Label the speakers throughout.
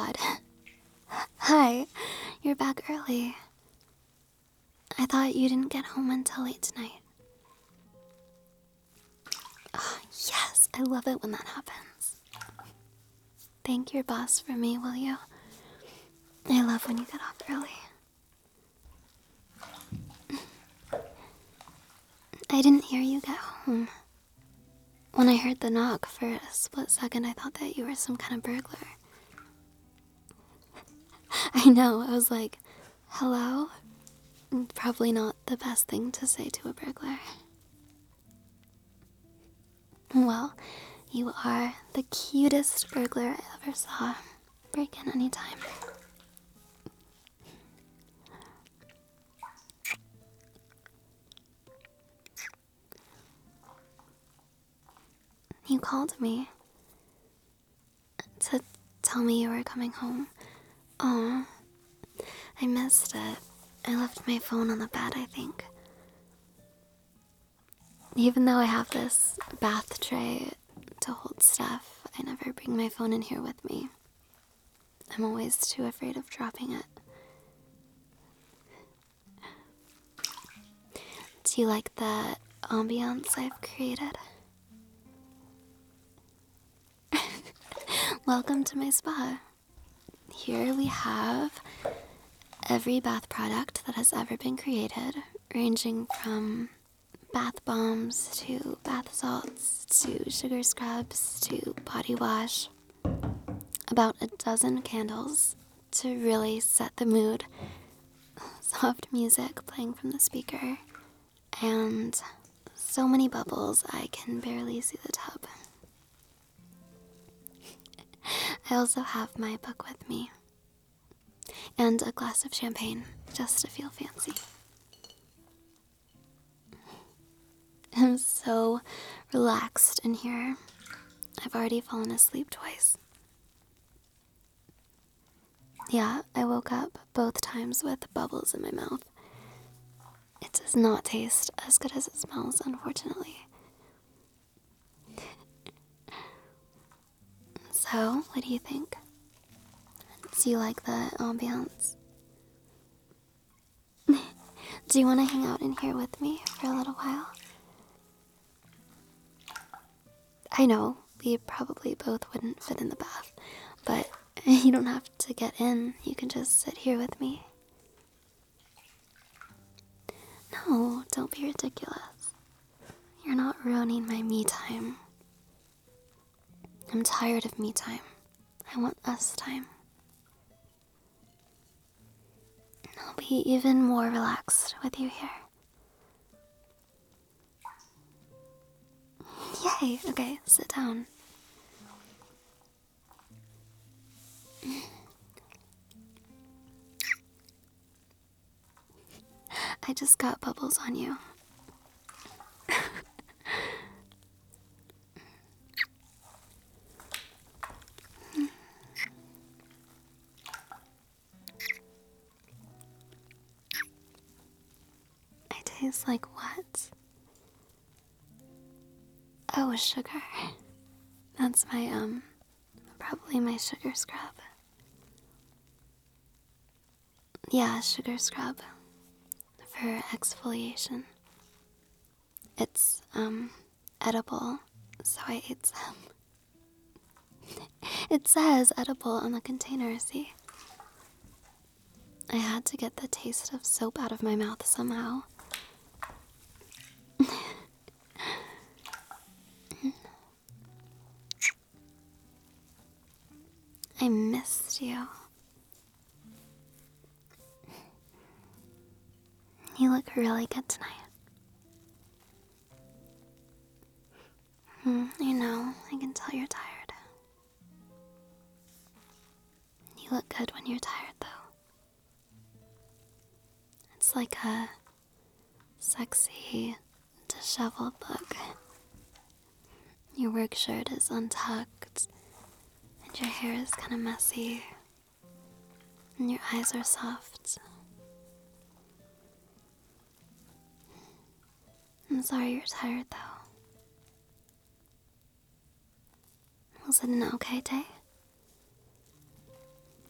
Speaker 1: god. Hi, you're back early. I thought you didn't get home until late tonight. Oh, yes, I love it when that happens. Thank your boss for me, will you? I love when you get off early. I didn't hear you get home. When I heard the knock, for a split second I thought that you were some kind of burglar. I know, I was like, hello? Probably not the best thing to say to a burglar. Well, you are the cutest burglar I ever saw. Break in anytime. You called me to tell me you were coming home. Aw, I missed it. I left my phone on the bed, I think. Even though I have this bath tray to hold stuff, I never bring my phone in here with me. I'm always too afraid of dropping it. Do you like the ambiance I've created? Welcome to my spa. Here we have every bath product that has ever been created, ranging from bath bombs to bath salts to sugar scrubs to body wash. About a dozen candles to really set the mood. Soft music playing from the speaker. And so many bubbles I can barely see the tub. I also have my book with me. And a glass of champagne, just to feel fancy. I'm so relaxed in here. I've already fallen asleep twice. Yeah, I woke up both times with bubbles in my mouth. It does not taste as good as it smells, unfortunately. So, what do you think? Do you like the ambiance? Do you want to hang out in here with me for a little while? I know, we probably both wouldn't fit in the bath, but you don't have to get in. You can just sit here with me. No, don't be ridiculous. You're not ruining my me time. I'm tired of me time. I want us time. I'll be even more relaxed with you here. Yay! Okay, sit down. I just got bubbles on you. I taste like what? Oh, sugar. That's my, probably my sugar scrub. Yeah, sugar scrub. For exfoliation. It's, edible, so I ate some. It says edible on the container, see? I had to get the taste of soap out of my mouth somehow. I missed you. You look really good tonight. I know, I can tell you're tired. You look good when you're tired, though. It's like a sexy, disheveled look. Your work shirt is untucked, and your hair is kind of messy, and your eyes are soft. I'm sorry you're tired, though. Was it an okay day?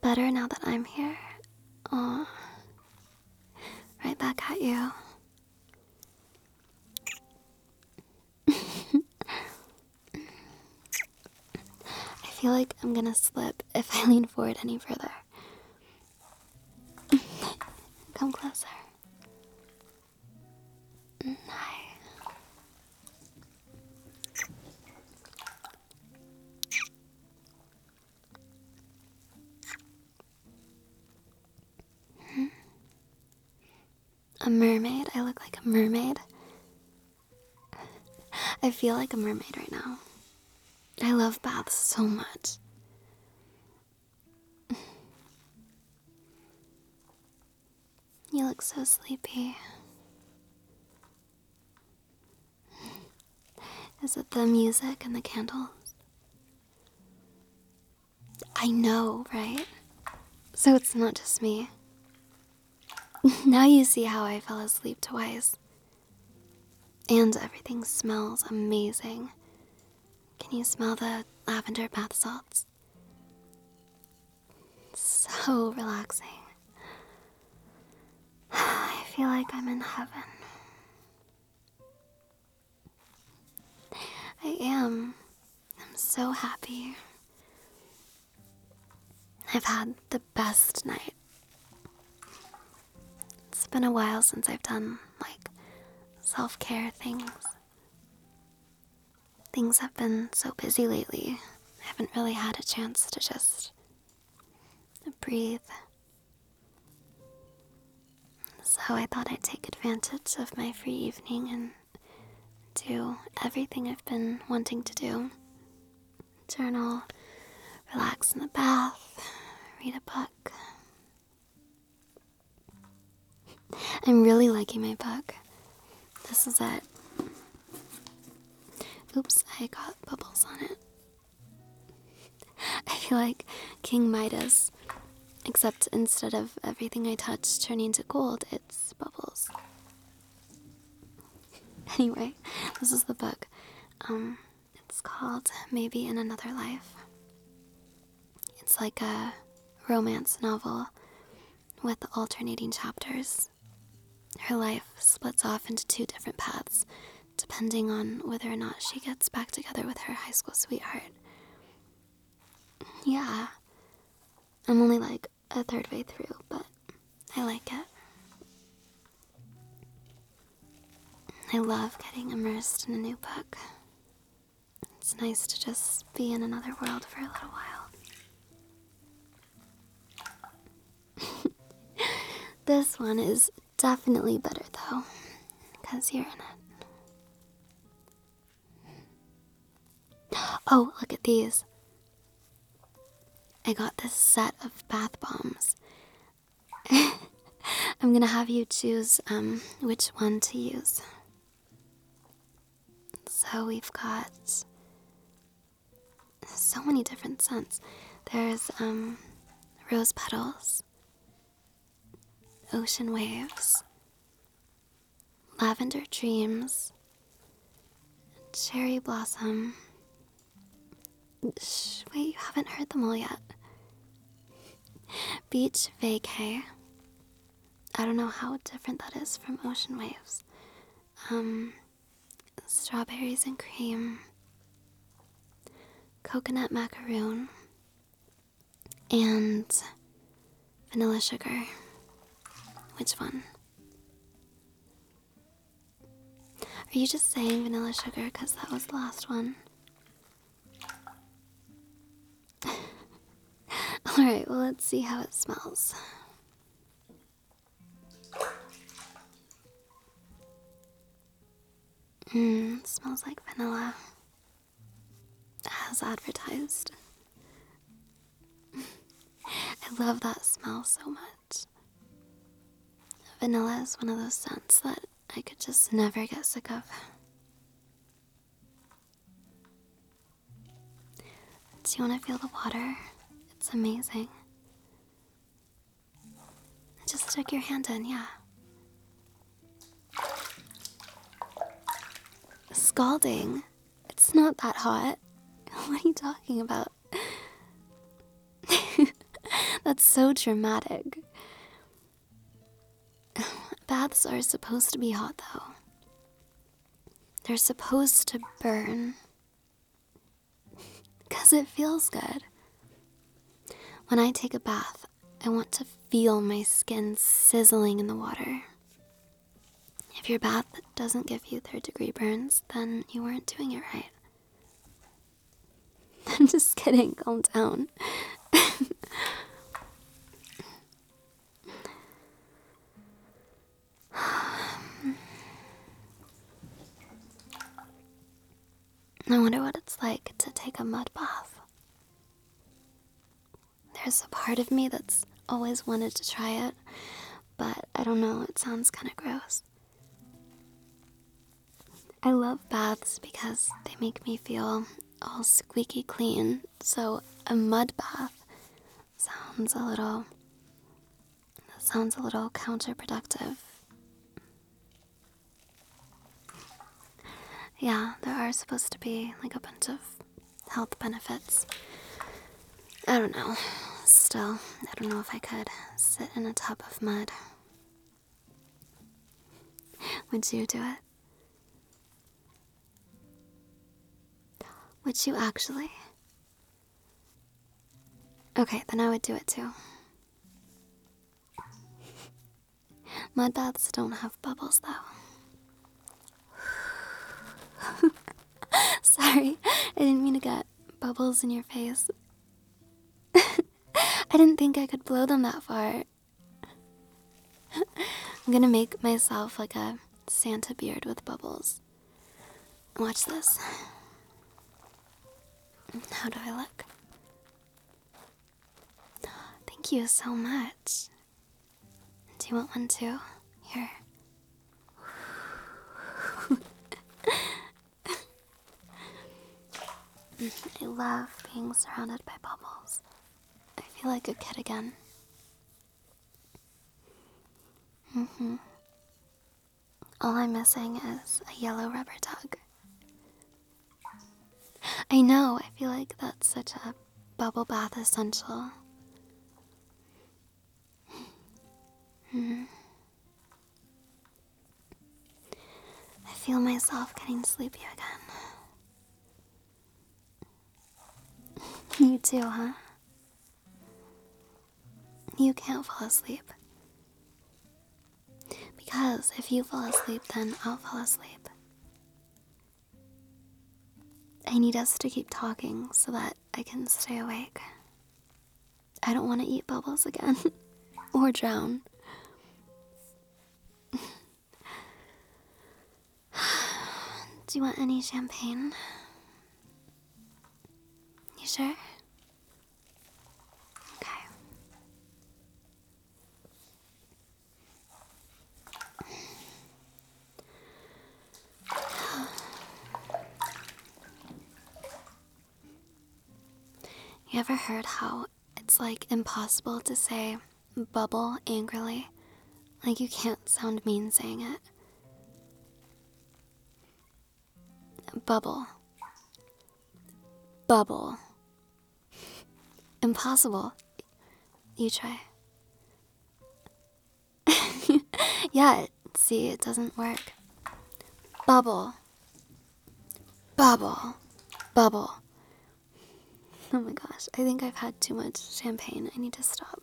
Speaker 1: better now that I'm here? Oh, right back at you. I feel like I'm gonna slip if I lean forward any further. Come closer. Hi. A mermaid? I look like a mermaid. I feel like a mermaid right now. I love baths so much. You look so sleepy. Is it the music and the candles? I know, right? So it's not just me. Now you see how I fell asleep twice. And everything smells amazing. Can you smell the lavender bath salts? So relaxing. I feel like I'm in heaven. I am. I'm so happy. I've had the best night. It's been a while since I've done, like, self-care things. Things have been so busy lately. I haven't really had a chance to just breathe. So I thought I'd take advantage of my free evening and do everything I've been wanting to do. Journal, relax in the bath, read a book. I'm really liking my book. This is it. Oops, I got bubbles on it. I feel like King Midas, except instead of everything I touch turning to gold, it's bubbles. Anyway, this is the book. It's called Maybe in Another Life. It's like a romance novel with alternating chapters. Her life splits off into two different paths, depending on whether or not she gets back together with her high school sweetheart. Yeah, I'm only like a third way through, but I like it. I love getting immersed in a new book. It's nice to just be in another world for a little while. This one is definitely better though, because you're in it. Oh, look at these. I got this set of bath bombs. I'm gonna have you choose which one to use. So we've got so many different scents. There's rose petals, ocean waves, lavender dreams, cherry blossom. Shh, wait, you haven't heard them all yet. Beach vacay. I don't know how different that is from ocean waves. Strawberries and cream, coconut macaroon, and vanilla sugar. Which one? Are you just saying vanilla sugar because that was the last one? Alright, well, let's see how it smells. It smells like vanilla, as advertised. I love that smell so much. Vanilla is one of those scents that I could just never get sick of. Do you want to feel the water? It's amazing. Just stick your hand in, yeah. Scalding? It's not that hot. What are you talking about? That's so dramatic. Baths are supposed to be hot, though. They're supposed to burn. 'Cause it feels good. When I take a bath, I want to feel my skin sizzling in the water. If your bath doesn't give you third-degree burns, then you weren't doing it right. I'm just kidding, calm down. I wonder what it's like to take a mud bath. There's a part of me that's always wanted to try it, but I don't know, it sounds kind of gross. I love baths because they make me feel all squeaky clean, so a mud bath sounds a little counterproductive. Yeah, there are supposed to be like a bunch of health benefits. I don't know. Still, I don't know if I could sit in a tub of mud. Would you do it? Would you actually? Okay, then I would do it too. Mud baths don't have bubbles though. Sorry, I didn't mean to get bubbles in your face. I didn't think I could blow them that far. I'm gonna make myself like a Santa beard with bubbles. Watch this. How do I look? Thank you so much. Do you want one too? Here. I love being surrounded by bubbles. I feel like a kid again. All I'm missing is a yellow rubber duck. I know, I feel like that's such a bubble bath essential. I feel myself getting sleepy again. You too, huh? You can't fall asleep. Because if you fall asleep, then I'll fall asleep. I need us to keep talking so that I can stay awake. I don't want to eat bubbles again. Or drown. Do you want any champagne? You sure? Okay. You ever heard how it's like impossible to say bubble angrily? Like you can't sound mean saying it. Bubble. Bubble. Impossible. You try. Yeah, see, it doesn't work. Bubble. Bubble. Bubble. Oh my gosh, I think I've had too much champagne. I need to stop.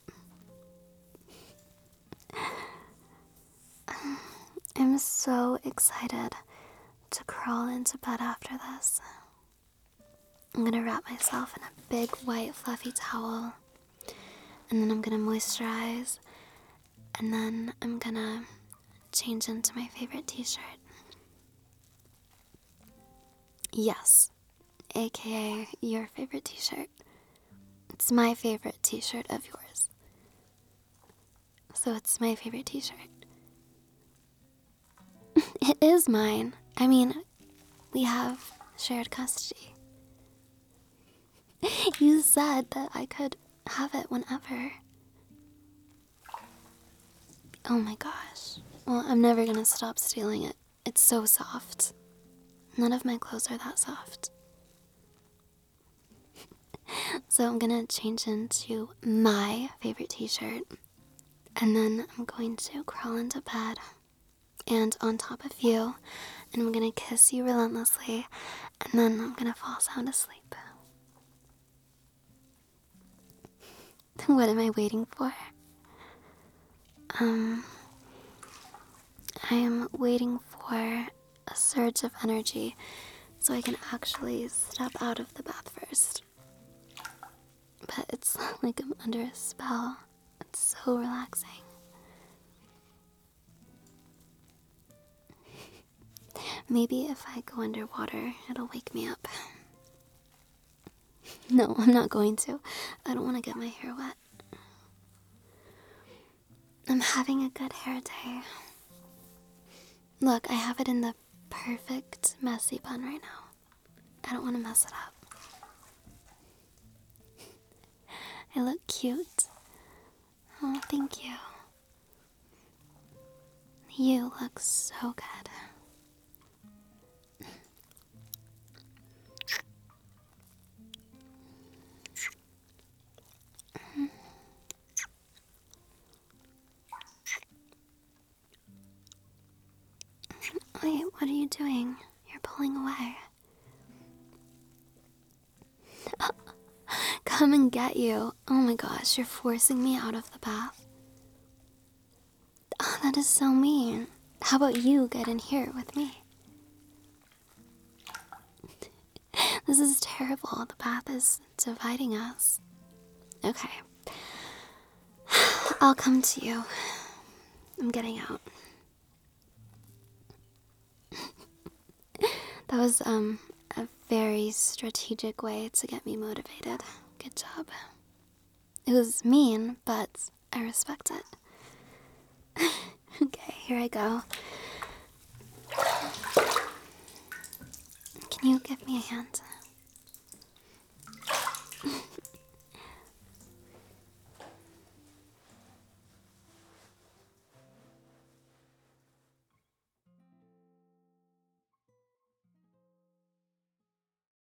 Speaker 1: I'm so excited to crawl into bed after this. I'm gonna wrap myself in a big white fluffy towel, and then I'm gonna moisturize, and then I'm gonna change into my favorite t-shirt. Yes, aka your favorite t-shirt. It's my favorite t-shirt of yours. So it's my favorite t-shirt. It is mine. I mean, we have shared custody. You said that I could have it whenever. Oh my gosh. Well, I'm never gonna stop stealing it. It's so soft. None of my clothes are that soft. So I'm gonna change into my favorite t-shirt, and then I'm going to crawl into bed and on top of you, and I'm gonna kiss you relentlessly, and then I'm gonna fall sound asleep. What am I waiting for? I am waiting for a surge of energy so I can actually step out of the bath first. But it's like I'm under a spell. It's so relaxing. Maybe if I go underwater, it'll wake me up. No, I'm not going to. I don't want to get my hair wet. I'm having a good hair day. Look, I have it in the perfect messy bun right now. I don't want to mess it up. I look cute. Oh, thank you. You look so good. Wait, what are you doing? You're pulling away. Come and get you. Oh my gosh, you're forcing me out of the bath. Oh, that is so mean. How about you get in here with me? This is terrible. The bath is dividing us. Okay. I'll come to you. I'm getting out. That was, a very strategic way to get me motivated. Good job. It was mean, but I respect it. Okay, here I go. Can you give me a hand?